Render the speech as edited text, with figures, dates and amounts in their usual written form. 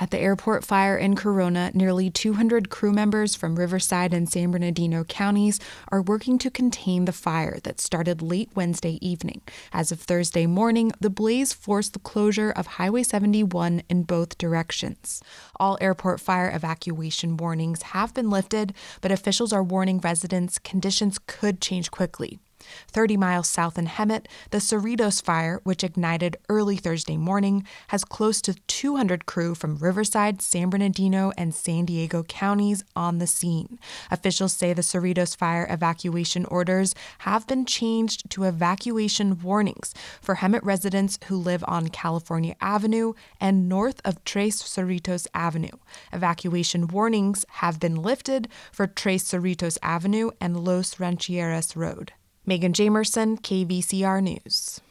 At the airport fire in Corona, nearly 200 crew members from Riverside and San Bernardino counties are working to contain the fire that started late Wednesday evening. As of Thursday morning, the blaze forced the closure of Highway 71 in both directions. All airport fire evacuation warnings have been lifted, but officials are warning residents conditions could change quickly. 30 miles south in Hemet, the Cerritos fire, which ignited early Thursday morning, has close to 200 crew from Riverside, San Bernardino, and San Diego counties on the scene. Officials say the Cerritos fire evacuation orders have been changed to evacuation warnings for Hemet residents who live on California Avenue and north of Tres Cerritos Avenue. Evacuation warnings have been lifted for Tres Cerritos Avenue and Los Rancheros Road. Megan Jamerson, KVCR News.